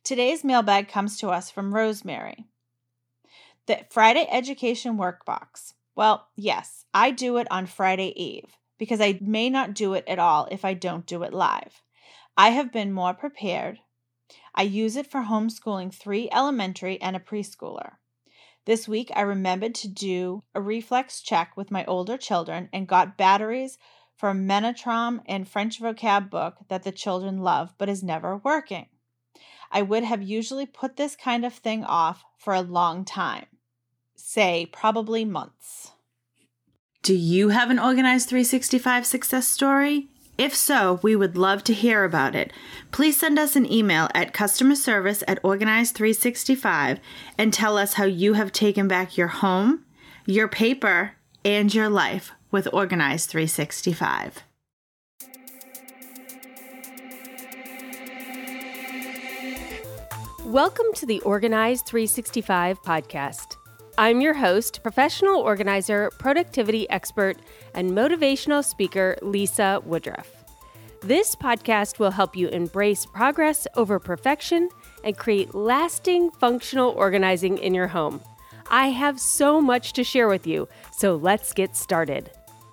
Today's mailbag comes to us from Rosemary. The Friday Education Workbox. Well, yes, I do it on Friday Eve because I may not do it at all if I don't do it live. I have been more prepared. I use it for homeschooling 3 elementary and a preschooler. This week, I remembered to do a reflex check with my older children and got batteries for a Menatrom and French vocab book that the children love but is never working. I would have usually put this kind of thing off for a long time, say probably months. Do you have an Organized 365 success story? If so, we would love to hear about it. Please send us an email at customerservice@Organized365 and tell us how you have taken back your home, your paper, and your life with Organized 365. Welcome to the Organized 365 podcast. I'm your host, professional organizer, productivity expert, and motivational speaker, Lisa Woodruff. This podcast will help you embrace progress over perfection and create lasting, functional organizing in your home. I have so much to share with you, so let's get started.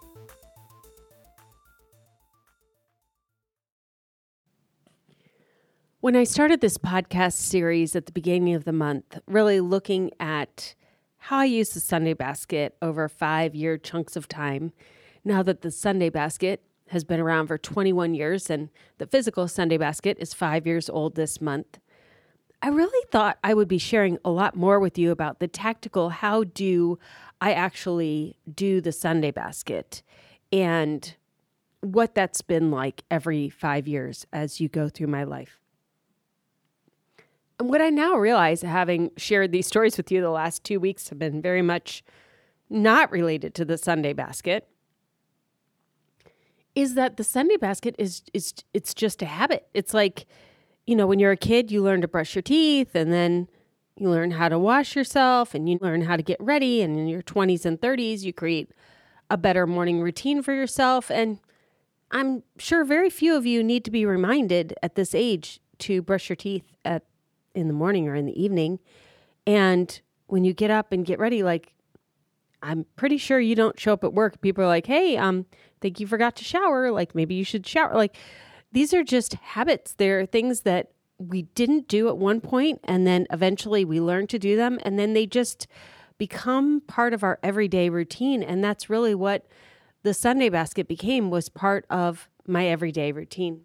When I started this podcast series at the beginning of the month, really looking at how I use the Sunday basket over 5-year chunks of time, now that the Sunday basket has been around for 21 years and the physical Sunday basket is 5 years old this month, I really thought I would be sharing a lot more with you about the tactical how do I actually do the Sunday basket and what that's been like every 5 years as you go through my life. And what I now realize, having shared these stories with you the last 2 weeks, have been very much not related to the Sunday basket, is that the Sunday basket it's just a habit. It's like, when you're a kid, you learn to brush your teeth, and then you learn how to wash yourself, and you learn how to get ready, and in your 20s and 30s, you create a better morning routine for yourself. And I'm sure very few of you need to be reminded at this age to brush your teeth in the morning or in the evening. And when you get up and get ready, I'm pretty sure you don't show up at work. People are like, hey, think you forgot to shower. Maybe you should shower. These are just habits. They're things that we didn't do at one point, and then eventually we learn to do them, and then they just become part of our everyday routine. And that's really what the Sunday basket became, was part of my everyday routine.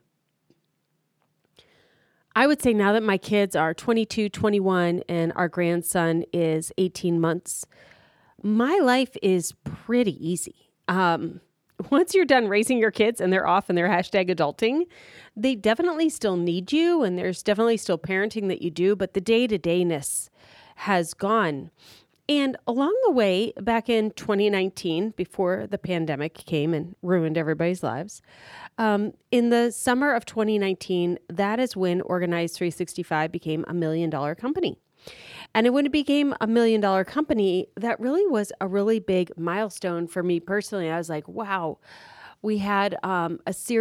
I would say now that my kids are 22, 21, and our grandson is 18 months, my life is pretty easy. Once you're done raising your kids and they're off and they're #adulting, they definitely still need you, and there's definitely still parenting that you do, but the day-to-dayness has gone. And along the way, back in 2019, before the pandemic came and ruined everybody's lives, in the summer of 2019, that is when Organized 365 became $1 million company. And when it became $1 million company, that really was a really big milestone for me personally. I was like, wow, we had a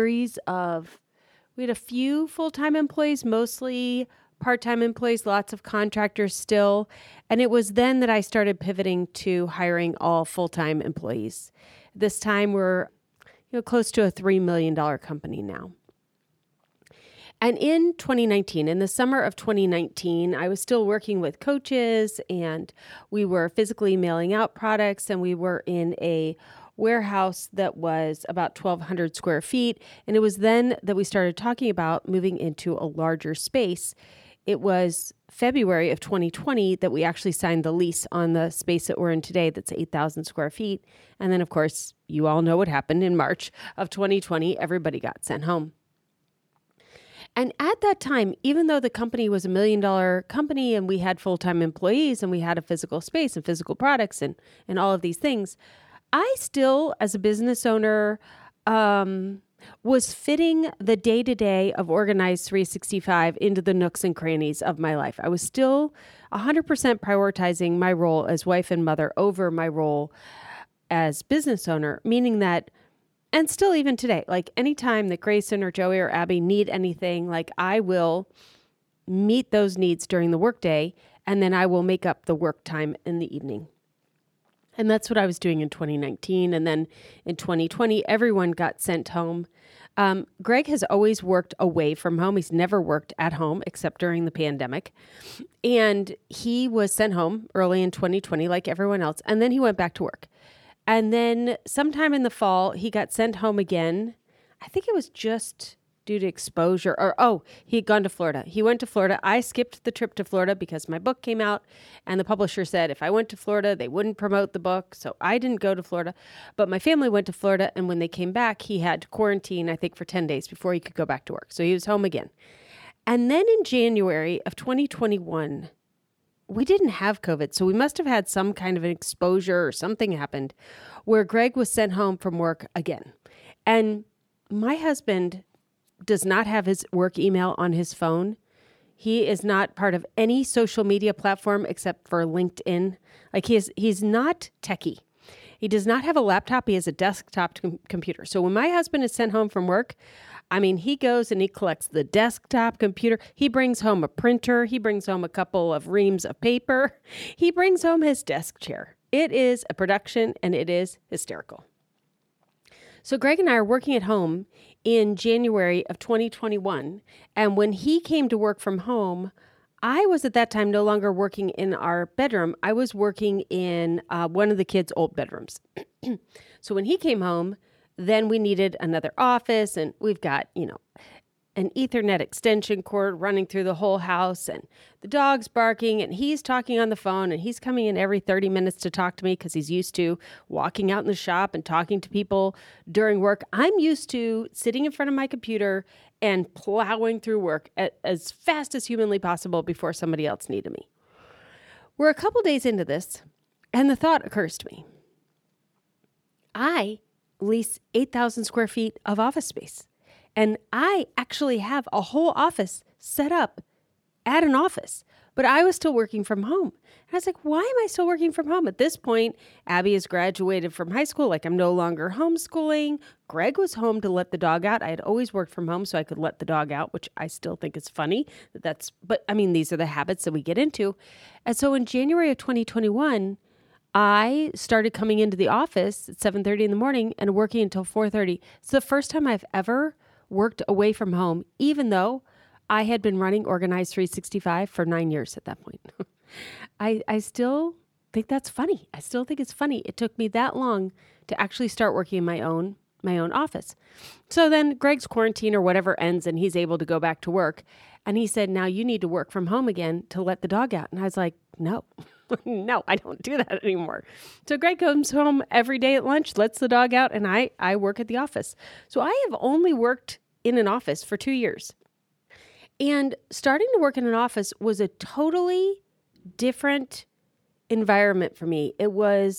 few full-time employees, mostly part-time employees, lots of contractors still. And it was then that I started pivoting to hiring all full-time employees. This time we're close to a $3 million company now. And in 2019, in the summer of 2019, I was still working with coaches, and we were physically mailing out products, and we were in a warehouse that was about 1,200 square feet. And it was then that we started talking about moving into a larger space. It was February of 2020 that we actually signed the lease on the space that we're in today, that's 8,000 square feet. And then, of course, you all know what happened in March of 2020. Everybody got sent home. And at that time, even though the company was $1 million company and we had full-time employees and we had a physical space and physical products and all of these things, I still, as a business owner, was fitting the day-to-day of Organized 365 into the nooks and crannies of my life. I was still 100% prioritizing my role as wife and mother over my role as business owner, meaning that, and still even today, anytime that Grayson or Joey or Abby need anything, I will meet those needs during the workday, and then I will make up the work time in the evening. And that's what I was doing in 2019. And then in 2020, everyone got sent home. Greg has always worked away from home. He's never worked at home except during the pandemic. And he was sent home early in 2020, like everyone else. And then he went back to work. And then sometime in the fall, he got sent home again. I think it was just due to exposure, or he had gone to Florida. He went to Florida. I skipped the trip to Florida because my book came out and the publisher said if I went to Florida, they wouldn't promote the book. So I didn't go to Florida, but my family went to Florida. And when they came back, he had to quarantine, I think, for 10 days before he could go back to work. So he was home again. And then in January of 2021, we didn't have COVID. So we must have had some kind of an exposure or something happened where Greg was sent home from work again. And my husband does not have his work email on his phone. He is not part of any social media platform except for LinkedIn. Like he's not techie. He does not have a laptop. He has a desktop computer. So when my husband is sent home from work, I mean, he goes and he collects the desktop computer. He brings home a printer. He brings home a couple of reams of paper. He brings home his desk chair. It is a production and it is hysterical. So Greg and I are working at home in January of 2021. And when he came to work from home, I was at that time no longer working in our bedroom. I was working in one of the kids' old bedrooms. So when he came home, then we needed another office, and we've got, an Ethernet extension cord running through the whole house, and the dog's barking, and he's talking on the phone, and he's coming in every 30 minutes to talk to me because he's used to walking out in the shop and talking to people during work. I'm used to sitting in front of my computer and plowing through work as fast as humanly possible before somebody else needed me. We're a couple days into this, and the thought occurs to me. I lease 8,000 square feet of office space. And I actually have a whole office set up at an office, but I was still working from home. And I was like, why am I still working from home? At this point, Abby has graduated from high school. Like, I'm no longer homeschooling. Greg was home to let the dog out. I had always worked from home so I could let the dog out, which I still think is funny. But I mean, these are the habits that we get into. And so in January of 2021, I started coming into the office at 7:30 in the morning and working until 4:30. It's the first time I've ever worked away from home, even though I had been running Organized 365 for 9 years at that point. I still think that's funny. I still think it's funny. It took me that long to actually start working in my own office. So then Greg's quarantine or whatever ends and he's able to go back to work. And he said, now you need to work from home again to let the dog out. And I was like, no, no, I don't do that anymore. So Greg comes home every day at lunch, lets the dog out, and I work at the office. So I have only worked in an office for 2 years. And starting to work in an office was a totally different environment for me. It was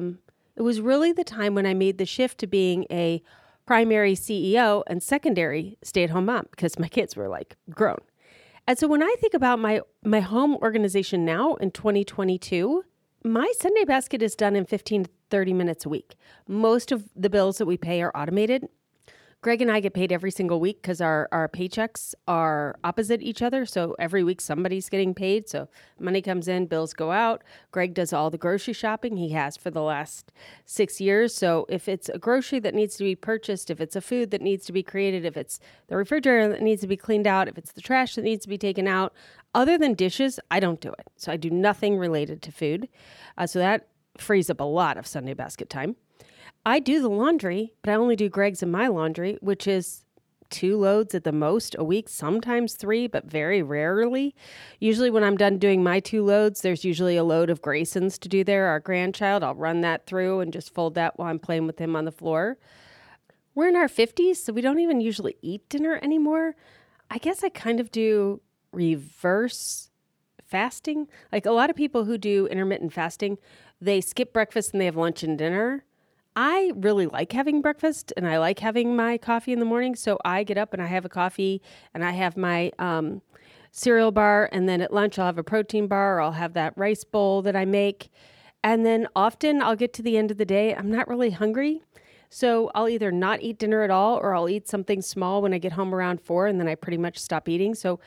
really the time when I made the shift to being a primary CEO and secondary stay-at-home mom because my kids were like grown. And so when I think about my home organization now in 2022, my Sunday basket is done in 15 to 30 minutes a week. Most of the bills that we pay are automated. Greg and I get paid every single week because our paychecks are opposite each other. So every week somebody's getting paid. So money comes in, bills go out. Greg does all the grocery shopping. He has for the last 6 years. So if it's a grocery that needs to be purchased, if it's a food that needs to be created, if it's the refrigerator that needs to be cleaned out, if it's the trash that needs to be taken out, other than dishes, I don't do it. So I do nothing related to food. So that frees up a lot of Sunday basket time. I do the laundry, but I only do Greg's and my laundry, which is 2 loads at the most a week, sometimes 3, but very rarely. Usually when I'm done doing my 2 loads, there's usually a load of Grayson's to do there, our grandchild. I'll run that through and just fold that while I'm playing with him on the floor. We're in our 50s, so we don't even usually eat dinner anymore. I guess I kind of do reverse fasting. Like a lot of people who do intermittent fasting, they skip breakfast and they have lunch and dinner. I really like having breakfast and I like having my coffee in the morning. So I get up and I have a coffee and I have my cereal bar. And then at lunch, I'll have a protein bar or I'll have that rice bowl that I make. And then often I'll get to the end of the day. I'm not really hungry. So I'll either not eat dinner at all or I'll eat something small when I get home around 4 and then I pretty much stop eating. So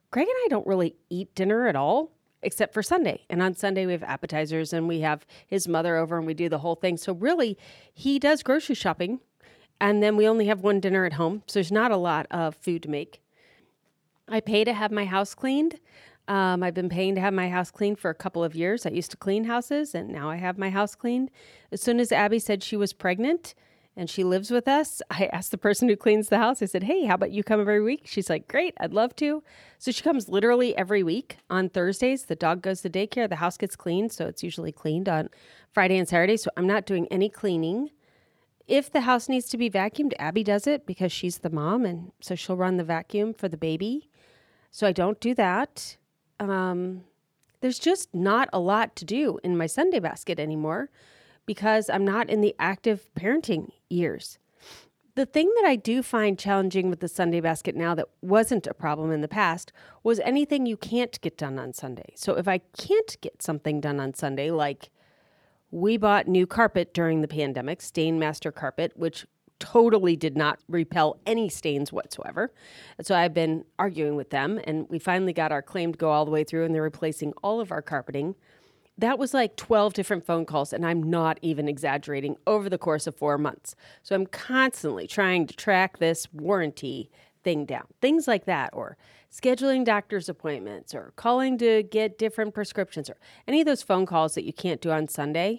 Greg and I don't really eat dinner at all, except for Sunday. And on Sunday, we have appetizers and we have his mother over and we do the whole thing. So really, he does grocery shopping. And then we only have one dinner at home. So there's not a lot of food to make. I pay to have my house cleaned. I've been paying to have my house cleaned for a couple of years. I used to clean houses, and now I have my house cleaned. As soon as Abby said she was pregnant and she lives with us, I asked the person who cleans the house, I said, hey, how about you come every week? She's like, great, I'd love to. So she comes literally every week on Thursdays. The dog goes to daycare. The house gets cleaned, so it's usually cleaned on Friday and Saturday. So I'm not doing any cleaning. If the house needs to be vacuumed, Abby does it because she's the mom, and so she'll run the vacuum for the baby. So I don't do that. There's just not a lot to do in my Sunday basket anymore because I'm not in the active parenting years. The thing that I do find challenging with the Sunday basket now that wasn't a problem in the past was anything you can't get done on Sunday. So if I can't get something done on Sunday, like we bought new carpet during the pandemic, Stainmaster carpet, which totally did not repel any stains whatsoever. So I've been arguing with them, and we finally got our claim to go all the way through, and they're replacing all of our carpeting. That was like 12 different phone calls, and I'm not even exaggerating, over the course of 4 months. So I'm constantly trying to track this warranty thing down. Things like that, or scheduling doctor's appointments, or calling to get different prescriptions, or any of those phone calls that you can't do on Sunday.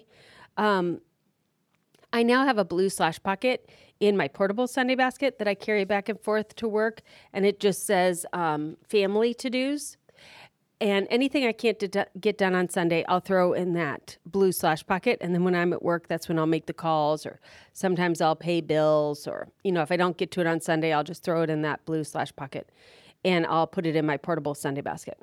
I now have a blue slash pocket in my portable Sunday basket that I carry back and forth to work, and it just says family to-dos. And anything I can't get done on Sunday, I'll throw in that blue slash pocket. And then when I'm at work, that's when I'll make the calls, or sometimes I'll pay bills, or, if I don't get to it on Sunday, I'll just throw it in that blue slash pocket and I'll put it in my portable Sunday basket.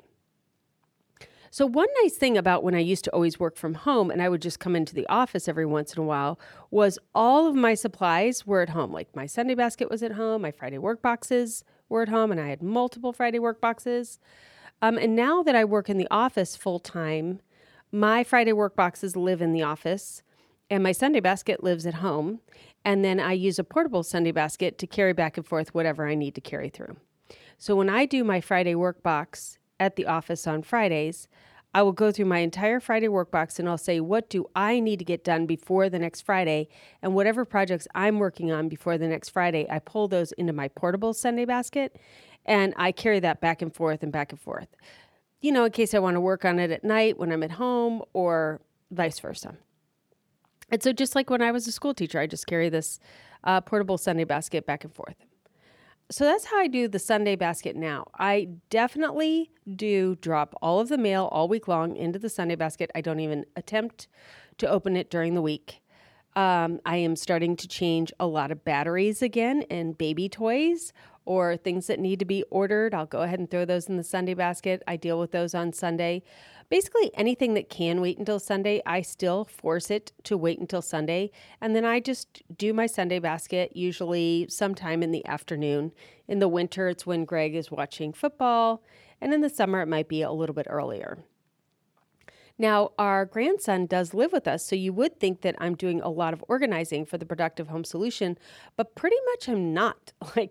So one nice thing about when I used to always work from home and I would just come into the office every once in a while was all of my supplies were at home. Like my Sunday basket was at home, my Friday work boxes were at home, and I had multiple Friday work boxes. And now that I work in the office full time, my Friday work boxes live in the office and my Sunday basket lives at home. And then I use a portable Sunday basket to carry back and forth whatever I need to carry through. So when I do my Friday work box at the office on Fridays, I will go through my entire Friday work box and I'll say, what do I need to get done before the next Friday? And whatever projects I'm working on before the next Friday, I pull those into my portable Sunday basket and I carry that back and forth and back and forth, in case I want to work on it at night when I'm at home or vice versa. And so just like when I was a school teacher, I just carry this portable Sunday basket back and forth. So that's how I do the Sunday basket now. I definitely do drop all of the mail all week long into the Sunday basket. I don't even attempt to open it during the week. I am starting to change a lot of batteries again and baby toys or things that need to be ordered. I'll go ahead and throw those in the Sunday basket. I deal with those on Sunday. Basically anything that can wait until Sunday, I still force it to wait until Sunday. And then I just do my Sunday basket usually sometime in the afternoon. In the winter, it's when Greg is watching football. And in the summer, it might be a little bit earlier. Now, our grandson does live with us, so you would think that I'm doing a lot of organizing for the Productive Home Solution, but pretty much I'm not.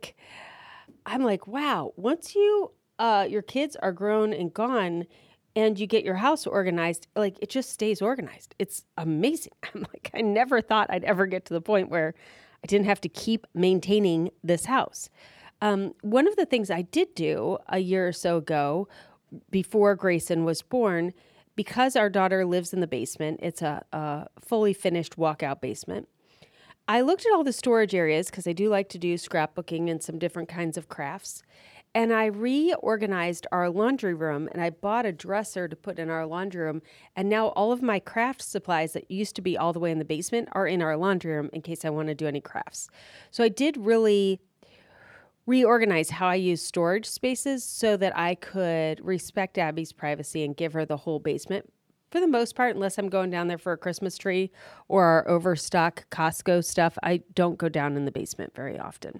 I'm like, wow, once your kids are grown and gone and you get your house organized, it just stays organized. It's amazing. I'm like, I never thought I'd ever get to the point where I didn't have to keep maintaining this house. One of the things I did do a year or so ago before Grayson was born, because our daughter lives in the basement, it's a fully finished walkout basement. I looked at all the storage areas because I do like to do scrapbooking and some different kinds of crafts. And I reorganized our laundry room and I bought a dresser to put in our laundry room. And now all of my craft supplies that used to be all the way in the basement are in our laundry room in case I want to do any crafts. So I did really reorganize how I use storage spaces so that I could respect Abby's privacy and give her the whole basement. For the most part, unless I'm going down there for a Christmas tree or our overstock Costco stuff, I don't go down in the basement very often.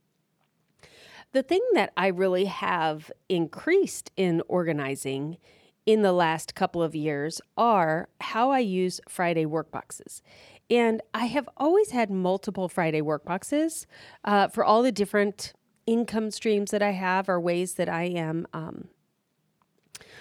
The thing that I really have increased in organizing in the last couple of years are how I use Friday work boxes. And I have always had multiple Friday work boxes for all the different income streams that I have or ways that I am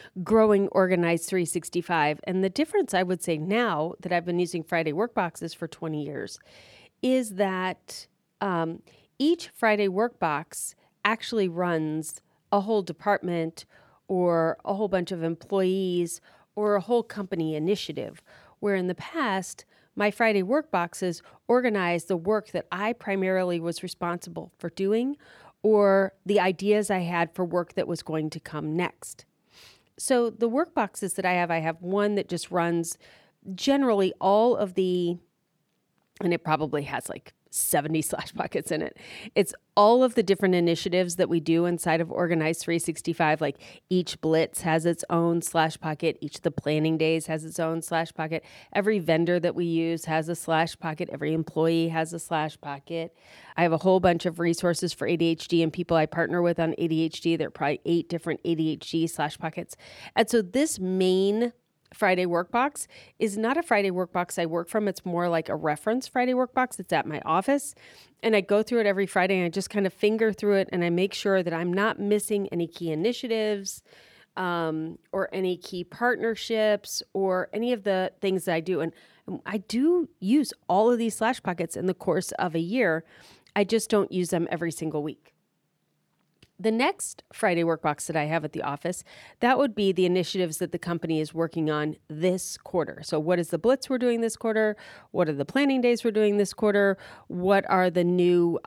growing Organized 365. And the difference, I would say now that I've been using Friday Workboxes for 20 years, is that each Friday Workbox actually runs a whole department or a whole bunch of employees or a whole company initiative, where in the past, my Friday Workboxes organized the work that I primarily was responsible for doing or the ideas I had for work that was going to come next. So the workboxes that I have one that just runs generally all of the, and it probably has like 70 slash pockets in it. It's all of the different initiatives that we do inside of Organized 365. Like each blitz has its own slash pocket. Each of the planning days has its own slash pocket. Every vendor that we use has a slash pocket. Every employee has a slash pocket. I have a whole bunch of resources for ADHD and people I partner with on ADHD. There are probably 8 different ADHD slash pockets. And so this main Friday Workbox is not a Friday Workbox I work from. It's more like a reference Friday Workbox. It's at my office. And I go through it every Friday and I just kind of finger through it and I make sure that I'm not missing any key initiatives or any key partnerships or any of the things that I do. And I do use all of these slash pockets in the course of a year. I just don't use them every single week. The next Friday Workbox that I have at the office, that would be the initiatives that the company is working on this quarter. So what is the blitz we're doing this quarter? What are the planning days we're doing this quarter? What are the new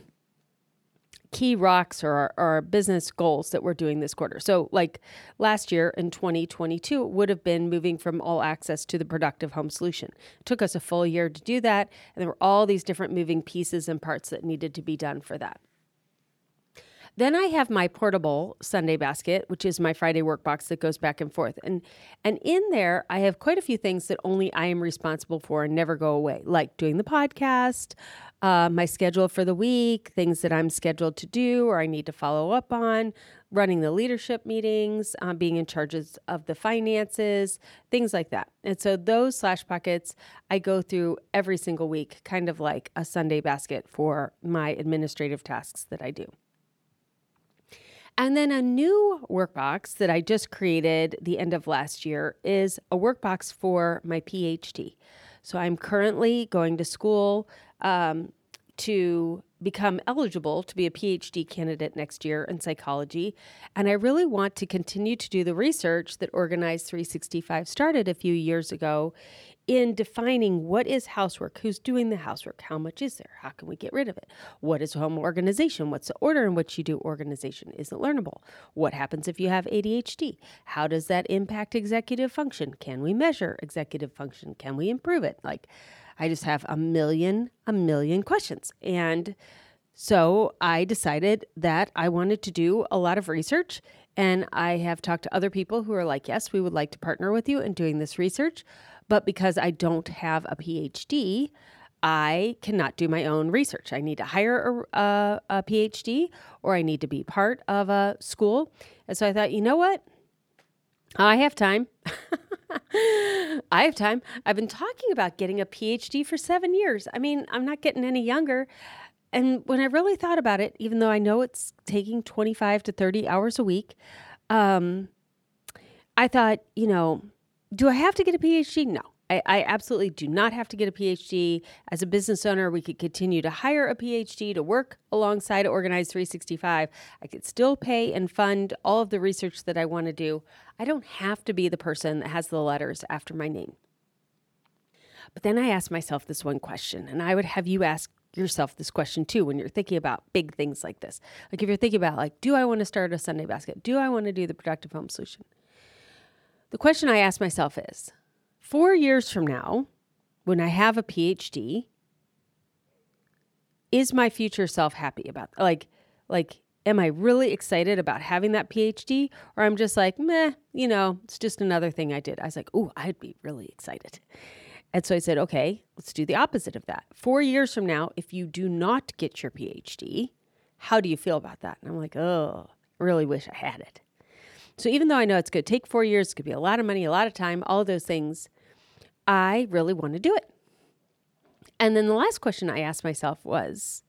key rocks or our business goals that we're doing this quarter? So like last year in 2022, it would have been moving from All Access to the Productive Home Solution. It took us a full year to do that. And there were all these different moving pieces and parts that needed to be done for that. Then I have my portable Sunday basket, which is my Friday Workbox that goes back and forth. And in there, I have quite a few things that only I am responsible for and never go away, like doing the podcast, my schedule for the week, things that I'm scheduled to do or I need to follow up on, running the leadership meetings, being in charge of the finances, things like that. And so those slash pockets I go through every single week, kind of like a Sunday basket for my administrative tasks that I do. And then a new workbox that I just created the end of last year is a workbox for my PhD. So I'm currently going to school to become eligible to be a PhD candidate next year in psychology. And I really want to continue to do the research that Organized 365 started a few years ago in defining what is housework, who's doing the housework, how much is there, how can we get rid of it, what is home organization, what's the order in which you do organization, is it learnable, what happens if you have ADHD, how does that impact executive function, can we measure executive function, can we improve it? Like, I just have a million questions. And so I decided that I wanted to do a lot of research, and I have talked to other people who are like, yes, we would like to partner with you in doing this research. But because I don't have a PhD, I cannot do my own research. I need to hire a PhD or I need to be part of a school. And so I thought, you know what? I have time. I have time. I've been talking about getting a PhD for 7 years. I mean, I'm not getting any younger. And when I really thought about it, even though I know it's taking 25 to 30 hours a week, I thought, do I have to get a PhD? No, I absolutely do not have to get a PhD. As a business owner, we could continue to hire a PhD to work alongside Organized 365. I could still pay and fund all of the research that I want to do. I don't have to be the person that has the letters after my name. But then I asked myself this one question, and I would have you ask yourself this question too when you're thinking about big things like this. Like if you're thinking about do I want to start a Sunday basket? Do I want to do the Productive Home Solution? The question I ask myself is, 4 years from now, when I have a PhD, is my future self happy about like, am I really excited about having that PhD? Or I'm just like, meh, it's just another thing I did. I was like, ooh, I'd be really excited. And so I said, okay, let's do the opposite of that. 4 years from now, if you do not get your PhD, how do you feel about that? And I'm like, oh, I really wish I had it. So even though I know it's going to take 4 years, it's going to be a lot of money, a lot of time, all of those things, I really want to do it. And then the last question I asked myself was,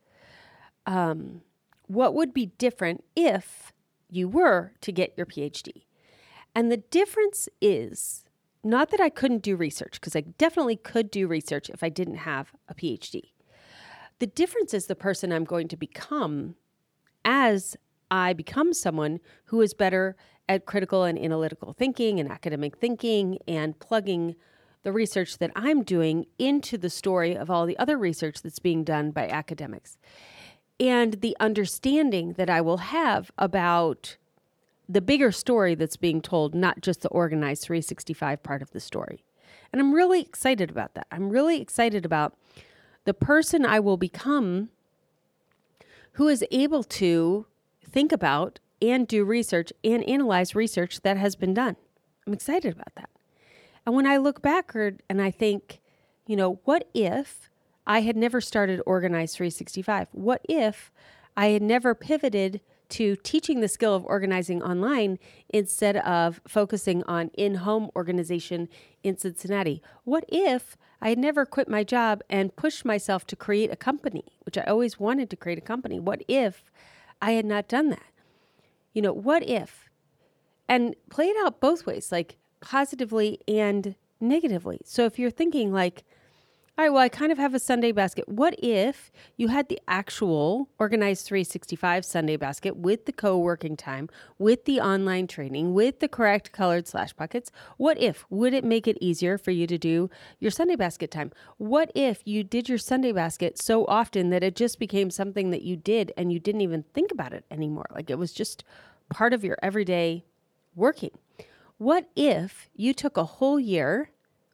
what would be different if you were to get your PhD? And the difference is not that I couldn't do research, because I definitely could do research if I didn't have a PhD. The difference is the person I'm going to become as I become someone who is better at critical and analytical thinking and academic thinking and plugging the research that I'm doing into the story of all the other research that's being done by academics. And the understanding that I will have about the bigger story that's being told, not just the organized 365 part of the story. And I'm really excited about that. I'm really excited about the person I will become who is able to think about and do research and analyze research that has been done. I'm excited about that. And when I look backward and I think, what if I had never started Organized 365? What if I had never pivoted to teaching the skill of organizing online instead of focusing on in-home organization in Cincinnati? What if I had never quit my job and pushed myself to create a company, which I always wanted to create a company? What if I had not done that? What if? And play it out both ways, like positively and negatively. So if you're thinking like, all right, well, I kind of have a Sunday basket. What if you had the actual Organized 365 Sunday basket with the co-working time, with the online training, with the correct colored slash buckets? What if? Would it make it easier for you to do your Sunday basket time? What if you did your Sunday basket so often that it just became something that you did and you didn't even think about it anymore? Like it was just part of your everyday working. What if you took a whole year,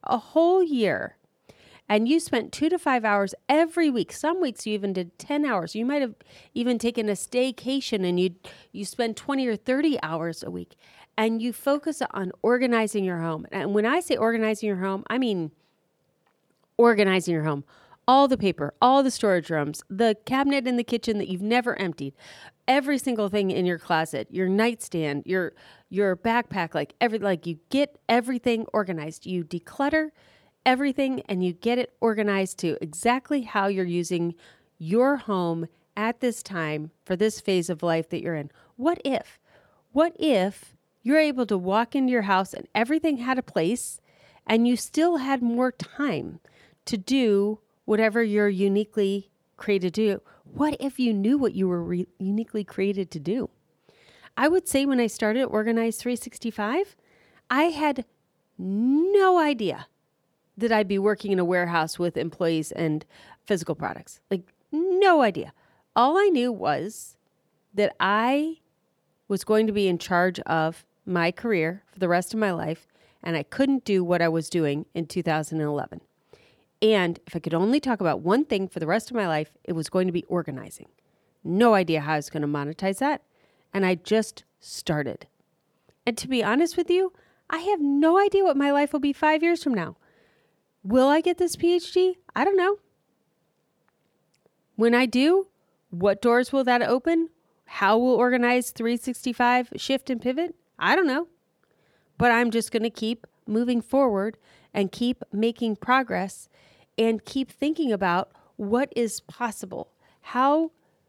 and you spent 2 to 5 hours every week? Some weeks you even did 10 hours. You might have even taken a staycation and you spend 20 or 30 hours a week. And you focus on organizing your home. And when I say organizing your home, I mean organizing your home. All the paper, all the storage rooms, the cabinet in the kitchen that you've never emptied, every single thing in your closet, your nightstand, your backpack, you get everything organized. You declutter everything and you get it organized to exactly how you're using your home at this time for this phase of life that you're in. What if you're able to walk into your house and everything had a place and you still had more time to do whatever you're uniquely created to do? What if you knew what you were uniquely created to do? I would say when I started Organized 365, I had no idea that I'd be working in a warehouse with employees and physical products. Like, no idea. All I knew was that I was going to be in charge of my career for the rest of my life, and I couldn't do what I was doing in 2011. And if I could only talk about one thing for the rest of my life, it was going to be organizing. No idea how I was going to monetize that, and I just started. And to be honest with you, I have no idea what my life will be 5 years from now. Will I get this PhD? I don't know. When I do, what doors will that open? How will Organized 365 shift and pivot? I don't know. But I'm just going to keep moving forward and keep making progress and keep thinking about what is possible. How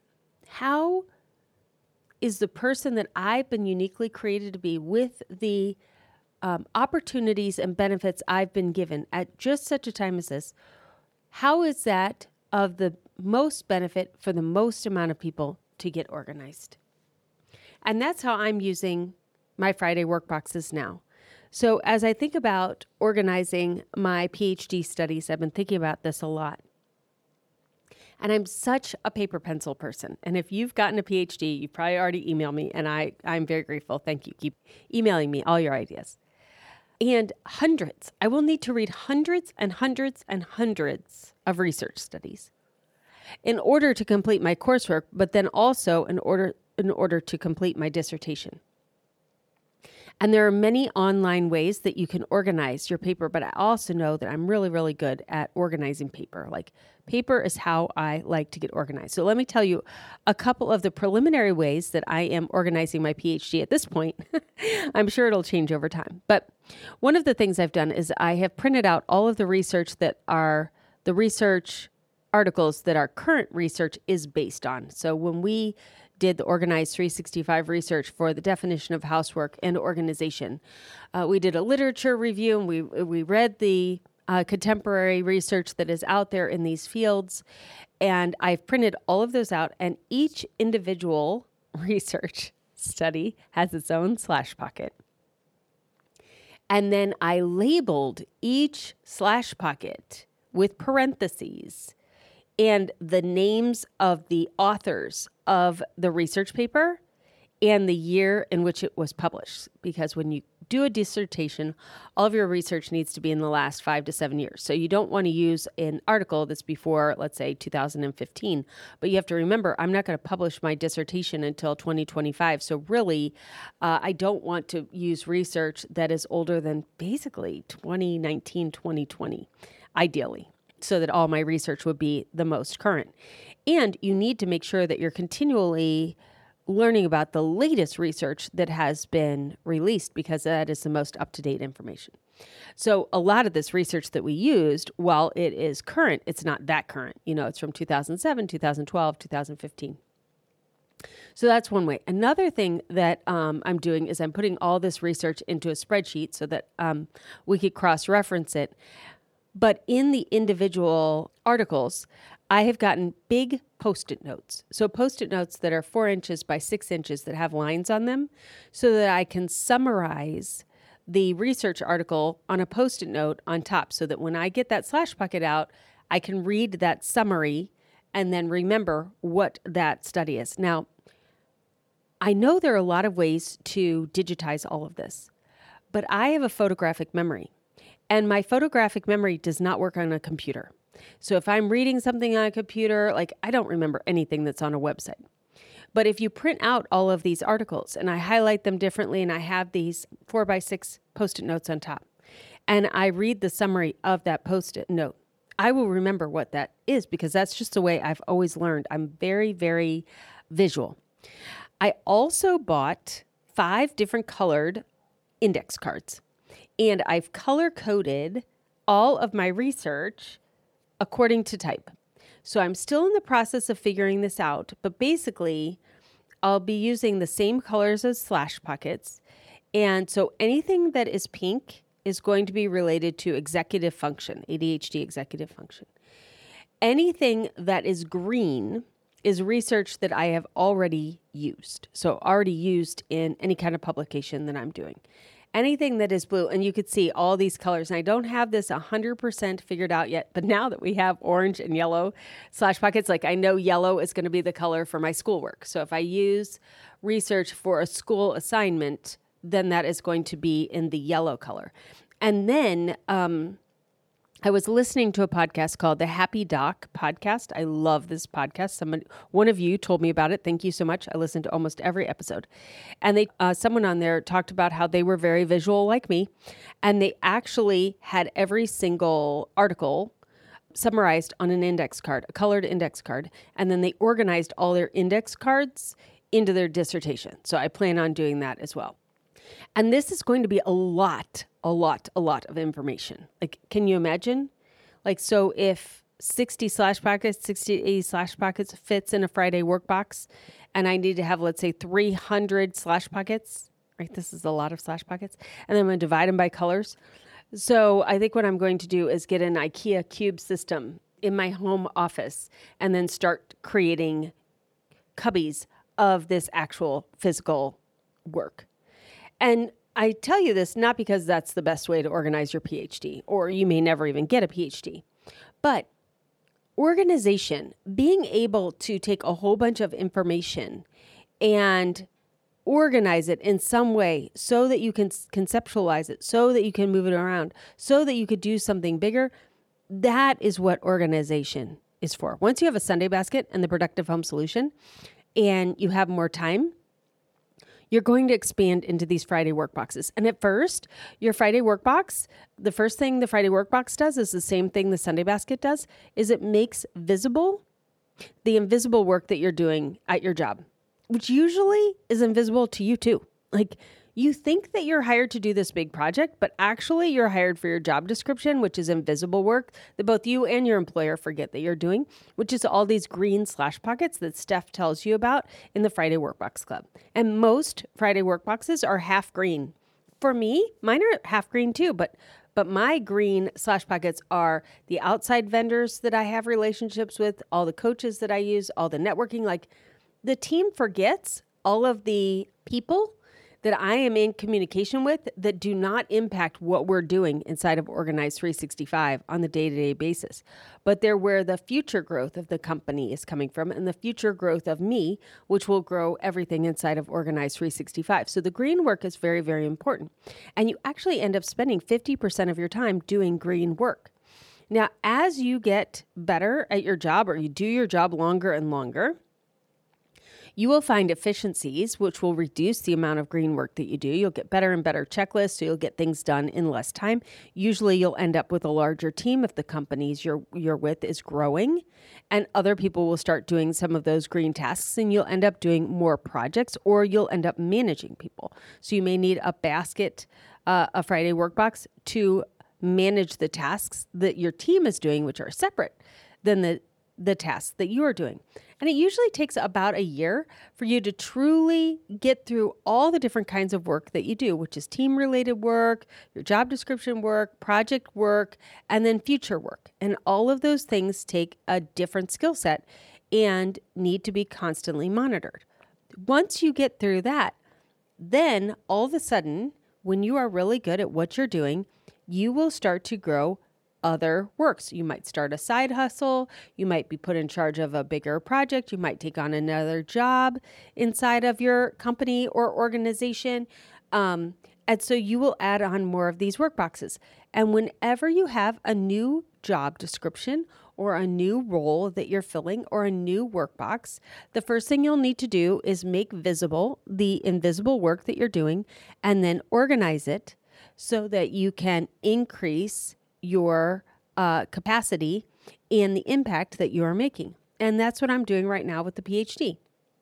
is the person that I've been uniquely created to be with the opportunities and benefits I've been given at just such a time as this, how is that of the most benefit for the most amount of people to get organized? And that's how I'm using my Friday workboxes now. So as I think about organizing my PhD studies, I've been thinking about this a lot. And I'm such a paper pencil person. And if you've gotten a PhD, you've probably already emailed me, and I'm very grateful. Thank you. Keep emailing me all your ideas. And hundreds. I will need to read hundreds and hundreds and hundreds of research studies in order to complete my coursework, but then also in order to complete my dissertation. And there are many online ways that you can organize your paper, but I also know that I'm really, really good at organizing paper. Like, paper is how I like to get organized. So let me tell you a couple of the preliminary ways that I am organizing my PhD at this point. I'm sure it'll change over time. But one of the things I've done is I have printed out all of the research that are the research articles that our current research is based on. So when we did the Organized 365 research for the definition of housework and organization. We did a literature review, and we read the contemporary research that is out there in these fields. And I've printed all of those out, and each individual research study has its own slash pocket. And then I labeled each slash pocket with parentheses and the names of the authors of the research paper and the year in which it was published. Because when you do a dissertation, all of your research needs to be in the last 5 to 7 years. So you don't want to use an article that's before, let's say, 2015. But you have to remember, I'm not going to publish my dissertation until 2025. So really, I don't want to use research that is older than basically 2019, 2020, ideally, so that all my research would be the most current. And you need to make sure that you're continually learning about the latest research that has been released, because that is the most up-to-date information. So a lot of this research that we used, while it is current, it's not that current. It's from 2007, 2012, 2015. So that's one way. Another thing that I'm doing is I'm putting all this research into a spreadsheet so that we could cross-reference it. But in the individual articles, I have gotten big Post-it notes. So Post-it notes that are 4 inches by 6 inches that have lines on them, so that I can summarize the research article on a Post-it note on top, so that when I get that slash pocket out, I can read that summary and then remember what that study is. Now, I know there are a lot of ways to digitize all of this, but I have a photographic memory, and my photographic memory does not work on a computer. So if I'm reading something on a computer, I don't remember anything that's on a website. But if you print out all of these articles and I highlight them differently, and I have these 4 by 6 Post-it notes on top, and I read the summary of that Post-it note, I will remember what that is, because that's just the way I've always learned. I'm very, very visual. I also bought 5 different colored index cards, and I've color-coded all of my research according to type. So I'm still in the process of figuring this out, but basically I'll be using the same colors as slash pockets. And so anything that is pink is going to be related to executive function, ADHD executive function. Anything that is green is research that I have already used. So already used in any kind of publication that I'm doing. Anything that is blue, and you could see all these colors. And I don't have this 100% figured out yet, but now that we have orange and yellow slash pockets, I know yellow is going to be the color for my schoolwork. So if I use research for a school assignment, then that is going to be in the yellow color. And then I was listening to a podcast called the Happy Doc podcast. I love this podcast. One of you told me about it. Thank you so much. I listened to almost every episode. And someone on there talked about how they were very visual like me. And they actually had every single article summarized on an index card, a colored index card. And then they organized all their index cards into their dissertation. So I plan on doing that as well. And this is going to be a lot of information. Can you imagine? So if 60 slash pockets, 60 to 80 slash pockets fits in a Friday workbox, and I need to have, let's say, 300 slash pockets, right? This is a lot of slash pockets. And then I'm going to divide them by colors. So I think what I'm going to do is get an IKEA cube system in my home office and then start creating cubbies of this actual physical work. And I tell you this not because that's the best way to organize your PhD, or you may never even get a PhD, but organization, being able to take a whole bunch of information and organize it in some way so that you can conceptualize it, so that you can move it around, so that you could do something bigger, that is what organization is for. Once you have a Sunday basket and the productive home solution and you have more time, you're going to expand into these Friday workboxes. And at first, your Friday workbox, the first thing the Friday workbox does is the same thing the Sunday basket does, is it makes visible the invisible work that you're doing at your job, which usually is invisible to you too. You think that you're hired to do this big project, but actually you're hired for your job description, which is invisible work that both you and your employer forget that you're doing, which is all these green slash pockets that Steph tells you about in the Friday Workbox Club. And most Friday Workboxes are half green. For me, mine are half green too, but my green slash pockets are the outside vendors that I have relationships with, all the coaches that I use, all the networking. Like, the team forgets all of the people that I am in communication with that do not impact what we're doing inside of Organize 365 on the day-to-day basis. But they're where the future growth of the company is coming from, and the future growth of me, which will grow everything inside of Organize 365. So the green work is very, very important. And you actually end up spending 50% of your time doing green work. Now, as you get better at your job, or you do your job longer and longer, you will find efficiencies, which will reduce the amount of green work that you do. You'll get better and better checklists, so you'll get things done in less time. Usually you'll end up with a larger team if the companies you're with is growing, and other people will start doing some of those green tasks, and you'll end up doing more projects, or you'll end up managing people. So you may need a basket, a Friday Workbox to manage the tasks that your team is doing, which are separate than the tasks that you are doing. And it usually takes about a year for you to truly get through all the different kinds of work that you do, which is team-related work, your job description work, project work, and then future work. And all of those things take a different skill set and need to be constantly monitored. Once you get through that, then all of a sudden, when you are really good at what you're doing, you will start to grow other works. You might start a side hustle. You might be put in charge of a bigger project. You might take on another job inside of your company or organization. And so you will add on more of these work boxes. And whenever you have a new job description or a new role that you're filling or a new workbox, the first thing you'll need to do is make visible the invisible work that you're doing and then organize it so that you can increase your capacity and the impact that you are making. And that's what I'm doing right now with the PhD.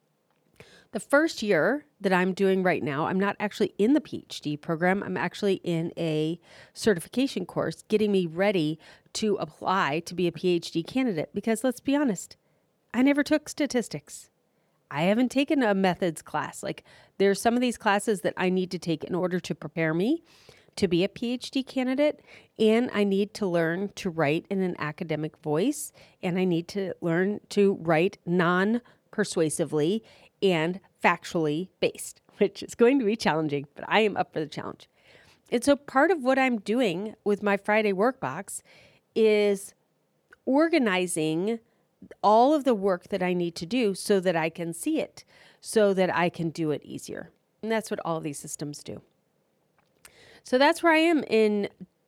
The first year that I'm doing right now, I'm not actually in the PhD program. I'm actually in a certification course getting me ready to apply to be a PhD candidate. Because let's be honest, I never took statistics. I haven't taken a methods class. Like, there's some of these classes that I need to take in order to prepare me to be a PhD candidate, and I need to learn to write in an academic voice, and I need to learn to write non-persuasively and factually based, which is going to be challenging, but I am up for the challenge. And so part of what I'm doing with my Friday Workbox is organizing all of the work that I need to do so that I can see it, so that I can do it easier. And that's what all of these systems do. So that's where I am in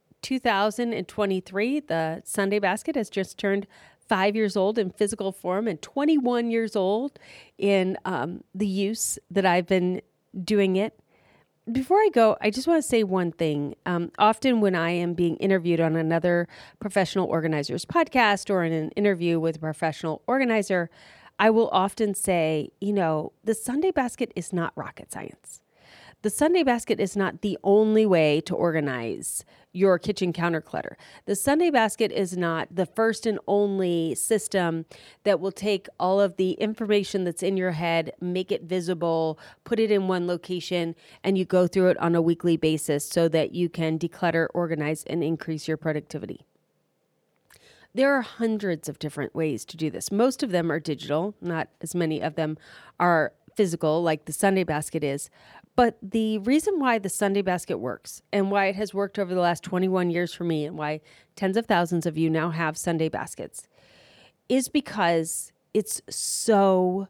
2023. The Sunday Basket has just turned 5 years old in physical form and 21 years old in the use that I've been doing it. Before I go, I just want to say one thing. Often when I am being interviewed on another professional organizer's podcast or in an interview with a professional organizer, I will often say, the Sunday Basket is not rocket science. The Sunday Basket is not the only way to organize your kitchen counter clutter. The Sunday Basket is not the first and only system that will take all of the information that's in your head, make it visible, put it in one location, and you go through it on a weekly basis so that you can declutter, organize, and increase your productivity. There are hundreds of different ways to do this. Most of them are digital. Not as many of them are physical like the Sunday Basket is. But the reason why the Sunday Basket works and why it has worked over the last 21 years for me and why tens of thousands of you now have Sunday Baskets is because it's so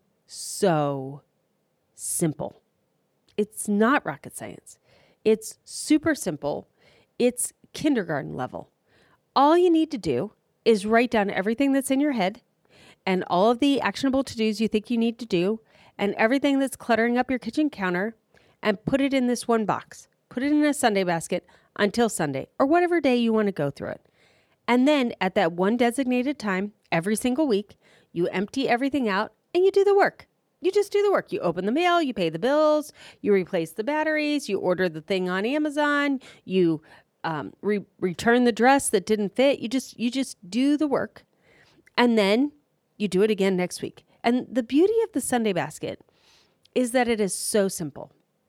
simple. It's not rocket science. It's super simple. It's kindergarten level. All you need to do is write down everything that's in your head and all of the actionable to-dos you think you need to do and everything that's cluttering up your kitchen counter and put it in this one box. Put it in a Sunday Basket until Sunday or whatever day you want to go through it. And then at that one designated time, every single week, you empty everything out and you do the work. You just do the work. You open the mail, you pay the bills, you replace the batteries, you order the thing on Amazon, you return the dress that didn't fit. You just do the work, and then you do it again next week. And the beauty of the Sunday basket is that it is so simple.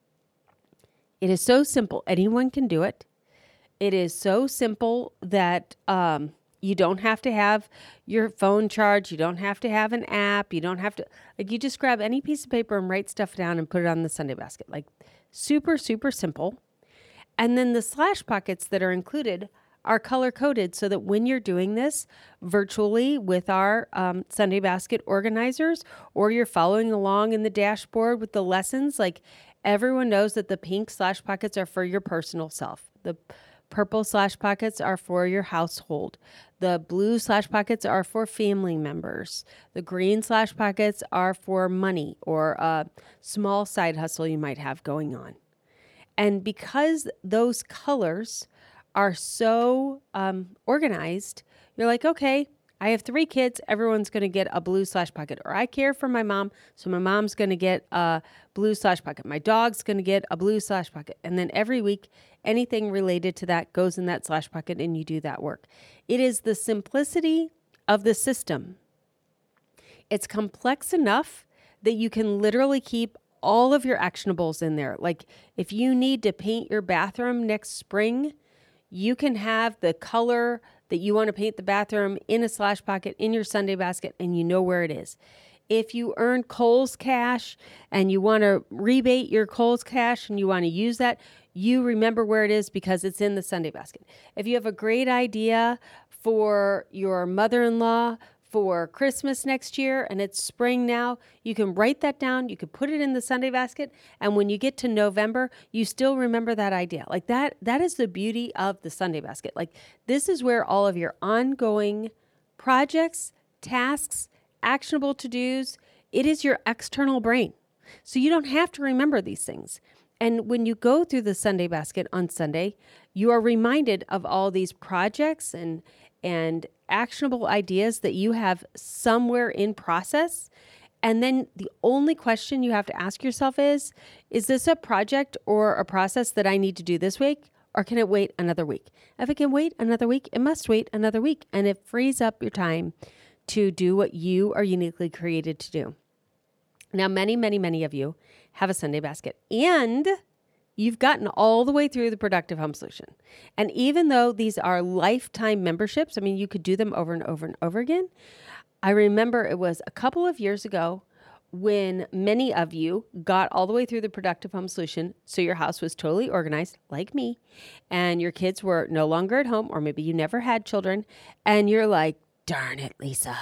It is so simple. Anyone can do it. It is so simple that you don't have to have your phone charged. You don't have to have an app. You don't have to, you just grab any piece of paper and write stuff down and put it on the Sunday basket. Like super, super simple. And then the slash pockets that are included are color coded so that when you're doing this virtually with our Sunday basket organizers, or you're following along in the dashboard with the lessons, like everyone knows that the pink slash pockets are for your personal self. The purple slash pockets are for your household. The blue slash pockets are for family members. The green slash pockets are for money or a small side hustle you might have going on. And because those colors are so organized, you're like, okay, I have 3 kids. Everyone's going to get a blue slash pocket. Or I care for my mom, so my mom's going to get a blue slash pocket. My dog's going to get a blue slash pocket. And then every week, anything related to that goes in that slash pocket and you do that work. It is the simplicity of the system. It's complex enough that you can literally keep all of your actionables in there. Like if you need to paint your bathroom next spring, you can have the color that you want to paint the bathroom in a slash pocket in your Sunday basket and you know where it is. If you earn Kohl's Cash and you want to rebate your Kohl's Cash and you want to use that, you remember where it is because it's in the Sunday basket. If you have a great idea for your mother-in-law for Christmas next year and it's spring now, you can write that down, you can put it in the Sunday basket, and when you get to November, you still remember that idea. Like that is the beauty of the Sunday basket. Like this is where all of your ongoing projects, tasks, actionable to-dos, it is your external brain. So you don't have to remember these things. And when you go through the Sunday basket on Sunday, you are reminded of all these projects and actionable ideas that you have somewhere in process. And then the only question you have to ask yourself is this a project or a process that I need to do this week? Or can it wait another week? If it can wait another week, it must wait another week. And it frees up your time to do what you are uniquely created to do. Now, many, many, many of you have a Sunday basket and you've gotten all the way through the Productive Home Solution. And even though these are lifetime memberships, I mean, you could do them over and over and over again. I remember it was a couple of years ago when many of you got all the way through the Productive Home Solution. So your house was totally organized like me and your kids were no longer at home, or maybe you never had children. And you're like, darn it, Lisa,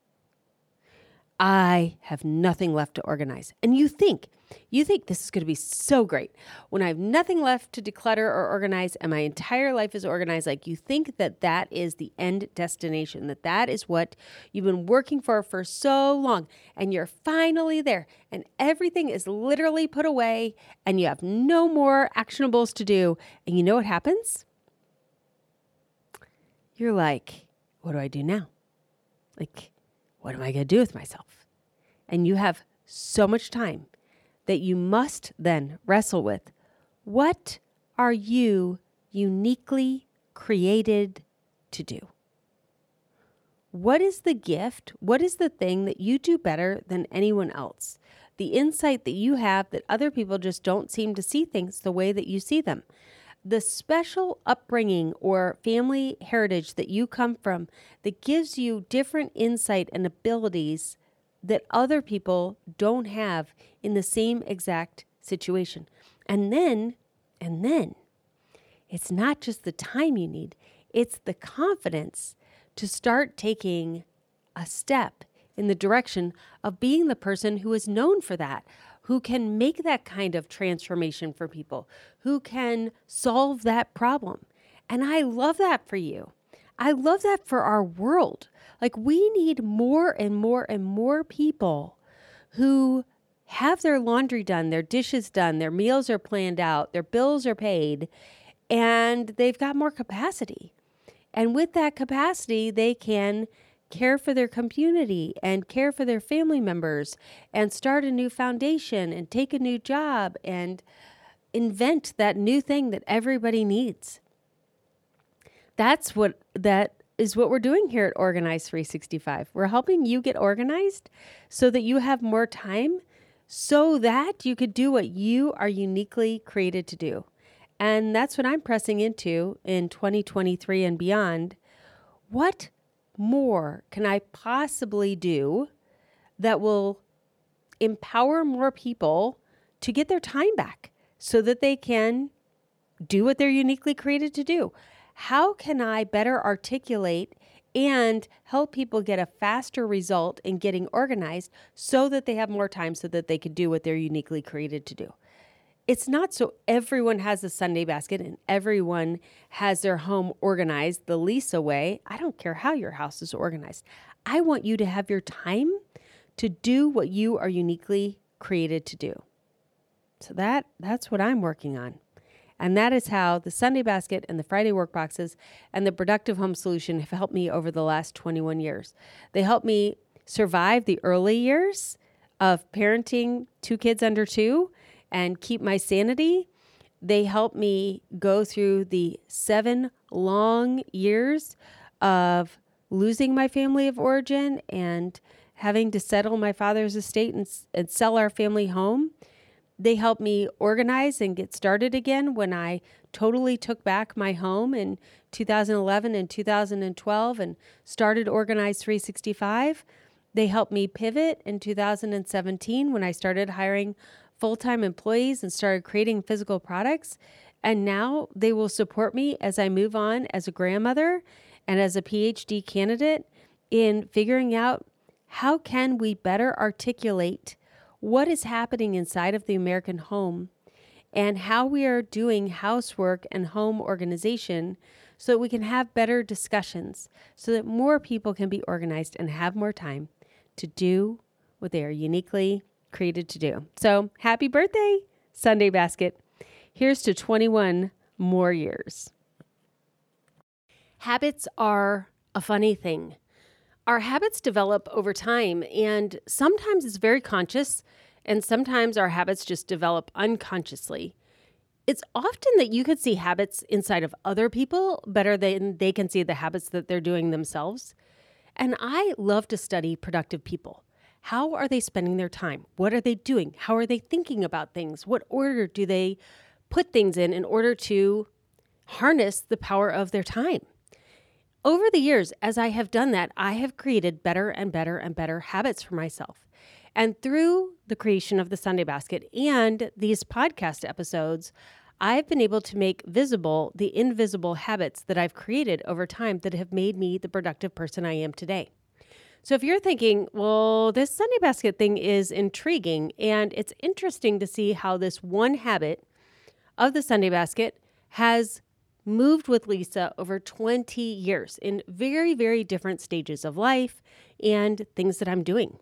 I have nothing left to organize. And you think this is going to be so great. When I have nothing left to declutter or organize and my entire life is organized, like you think that is the end destination, that is what you've been working for so long. And you're finally there and everything is literally put away and you have no more actionables to do. And you know what happens? You're like, what do I do now? Like, what am I going to do with myself? And you have so much time that you must then wrestle with, what are you uniquely created to do? What is the gift? What is the thing that you do better than anyone else? The insight that you have that other people just don't seem to see things the way that you see them. The special upbringing or family heritage that you come from that gives you different insight and abilities that other people don't have in the same exact situation. And then, it's not just the time you need, it's the confidence to start taking a step in the direction of being the person who is known for that, who can make that kind of transformation for people, who can solve that problem. And I love that for you. I love that for our world. Like we need more and more and more people who have their laundry done, their dishes done, their meals are planned out, their bills are paid, and they've got more capacity. And with that capacity, they can care for their community and care for their family members and start a new foundation and take a new job and invent that new thing that everybody needs. That is what we're doing here at Organize 365. We're helping you get organized so that you have more time so that you could do what you are uniquely created to do. And that's what I'm pressing into in 2023 and beyond. What more can I possibly do that will empower more people to get their time back so that they can do what they're uniquely created to do? How can I better articulate and help people get a faster result in getting organized so that they have more time so that they can do what they're uniquely created to do? It's not so everyone has a Sunday basket and everyone has their home organized the Lisa way. I don't care how your house is organized. I want you to have your time to do what you are uniquely created to do. So that's what I'm working on. And that is how the Sunday basket and the Friday work boxes and the Productive Home Solution have helped me over the last 21 years. They helped me survive the early years of parenting 2 kids under 2 and keep my sanity. They helped me go through the 7 long years of losing my family of origin and having to settle my father's estate and sell our family home. They helped me organize and get started again when I totally took back my home in 2011 and 2012 and started Organize 365. They helped me pivot in 2017 when I started hiring full-time employees and started creating physical products. And now they will support me as I move on as a grandmother and as a PhD candidate in figuring out how can we better articulate what is happening inside of the American home and how we are doing housework and home organization so that we can have better discussions so that more people can be organized and have more time to do what they are uniquely created to do. So happy birthday, Sunday basket. Here's to 21 more years. Habits are a funny thing. Our habits develop over time, and sometimes it's very conscious, and sometimes our habits just develop unconsciously. It's often that you could see habits inside of other people better than they can see the habits that they're doing themselves. And I love to study productive people. How are they spending their time? What are they doing? How are they thinking about things? What order do they put things in order to harness the power of their time? Over the years, as I have done that, I have created better and better and better habits for myself. And through the creation of the Sunday basket and these podcast episodes, I've been able to make visible the invisible habits that I've created over time that have made me the productive person I am today. So if you're thinking, well, this Sunday basket thing is intriguing, and it's interesting to see how this one habit of the Sunday basket has moved with Lisa over 20 years in very, very different stages of life and things that I'm doing.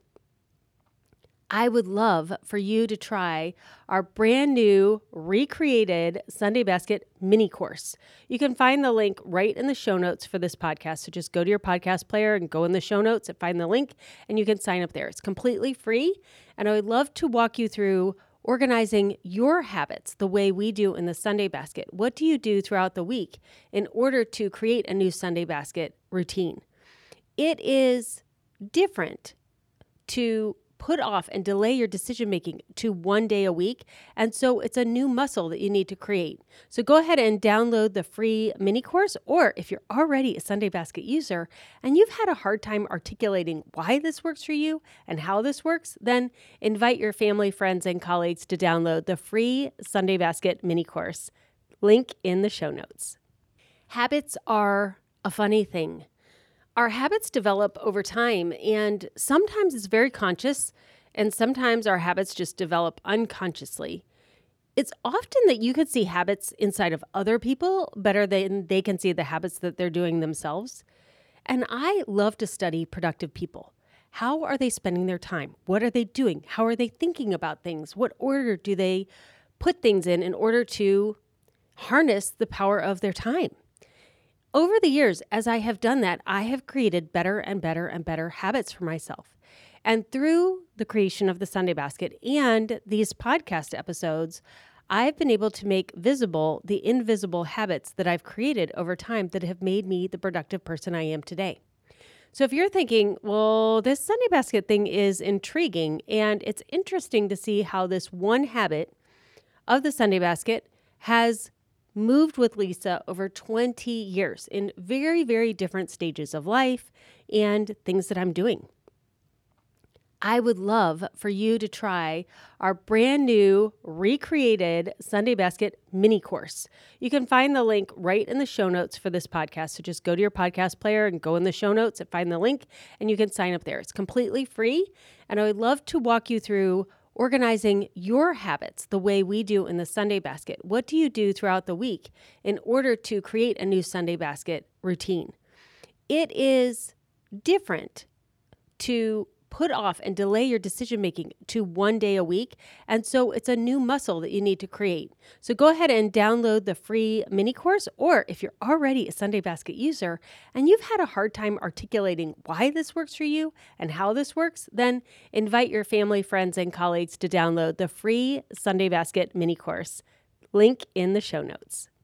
I would love for you to try our brand new recreated Sunday Basket mini course. You can find the link right in the show notes for this podcast. So just go to your podcast player and go in the show notes and find the link, and you can sign up there. It's completely free. And I would love to walk you through organizing your habits the way we do in the Sunday Basket. What do you do throughout the week in order to create a new Sunday Basket routine? It is different to put off and delay your decision making to 1 day a week. And so it's a new muscle that you need to create. So go ahead and download the free mini course, or if you're already a Sunday Basket user and you've had a hard time articulating why this works for you and how this works, then invite your family, friends, and colleagues to download the free Sunday Basket mini course. Link in the show notes. Habits are a funny thing. Our habits develop over time, and sometimes it's very conscious, and sometimes our habits just develop unconsciously. It's often that you could see habits inside of other people better than they can see the habits that they're doing themselves. And I love to study productive people. How are they spending their time? What are they doing? How are they thinking about things? What order do they put things in order to harness the power of their time? Over the years, as I have done that, I have created better and better and better habits for myself. And through the creation of the Sunday Basket and these podcast episodes, I've been able to make visible the invisible habits that I've created over time that have made me the productive person I am today. So if you're thinking, well, this Sunday Basket thing is intriguing, and it's interesting to see how this one habit of the Sunday Basket has moved with Lisa over 20 years in very, very different stages of life and things that I'm doing. I would love for you to try our brand new recreated Sunday Basket mini course. You can find the link right in the show notes for this podcast. So just go to your podcast player and go in the show notes and find the link, and you can sign up there. It's completely free. And I would love to walk you through organizing your habits the way we do in the Sunday Basket. What do you do throughout the week in order to create a new Sunday Basket routine? It is different to put off and delay your decision making to one day a week. And so it's a new muscle that you need to create. So go ahead and download the free mini course, or if you're already a Sunday Basket user and you've had a hard time articulating why this works for you and how this works, then invite your family, friends, and colleagues to download the free Sunday Basket mini course. Link in the show notes.